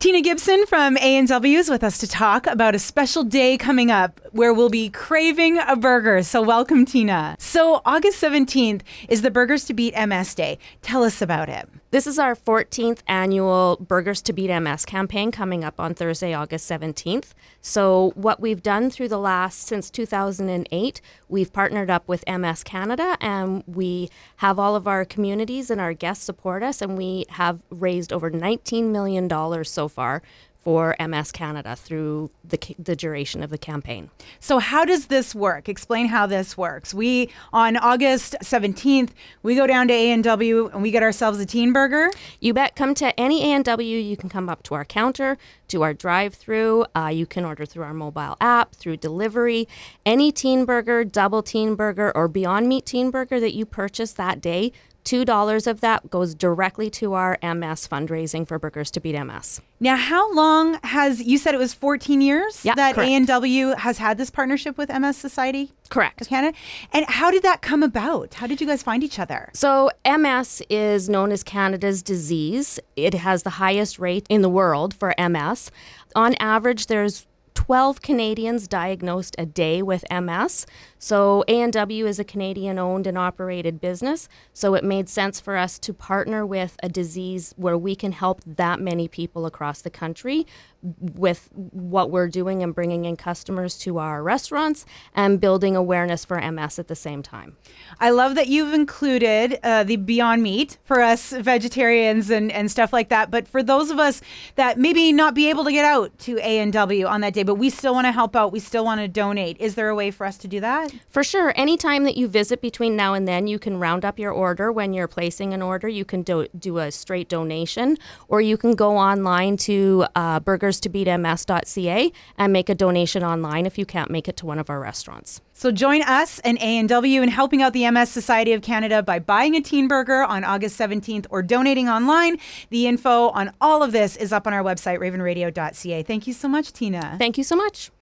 Tina Gibson from A&W is with us to talk about a special day coming up where we'll be craving a burger. So welcome, Tina. So August 17th is the Burgers to Beat MS Day. Tell us about it. This is our 14th annual Burgers to Beat MS campaign coming up on Thursday, August 17th. So what we've done since 2008, we've partnered up with MS Canada, and we have all of our communities and our guests support us, and we have raised over $19 million so far for MS Canada through the duration of the campaign. So how does this work? Explain how this works. On August 17th, we go down to A&W and we get ourselves a teen burger. You bet. Come to any A&W. You can come up to our counter, to our drive-through. You can order through our mobile app, through delivery. Any teen burger, double teen burger, or Beyond Meat teen burger that you purchase that day, $2 of that goes directly to our MS fundraising for Burgers to Beat MS. Now, how long you said it was 14 years that correct. A&W has had this partnership with MS Society? Correct. Of Canada? And how did that come about? How did you guys find each other? So MS is known as Canada's disease. It has the highest rate in the world for MS. On average, there's 12 Canadians diagnosed a day with MS. So A&W is a Canadian-owned and operated business, so it made sense for us to partner with a disease where we can help that many people across the country with what we're doing and bringing in customers to our restaurants and building awareness for MS at the same time. I love that you've included the Beyond Meat for us vegetarians and stuff like that. But for those of us that maybe not be able to get out to A&W on that day, but we still want to help out, we still want to donate, is there a way for us to do that? For sure. Anytime that you visit between now and then, you can round up your order. When you're placing an order, you can do a straight donation, or you can go online to burgerstobeatms.ca and make a donation online if you can't make it to one of our restaurants. So join us and A&W in helping out the MS Society of Canada by buying a teen burger on August 17th or donating online. The info on all of this is up on our website, ravenradio.ca. Thank you so much, Tina. Thank you so much.